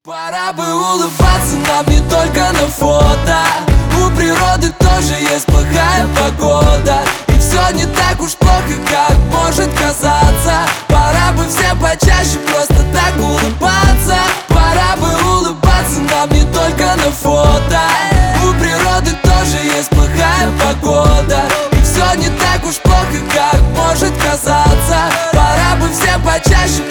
Пора бы улыбаться нам не только на фото. У природы тоже есть плохая погода, и все не так уж плохо, как может казаться. Пора бы всем почаще просто так улыбаться. Пора бы улыбаться нам не только на фото. У природы тоже есть плохая погода, и все не так уж плохо, как может казаться. Пора бы всем почаще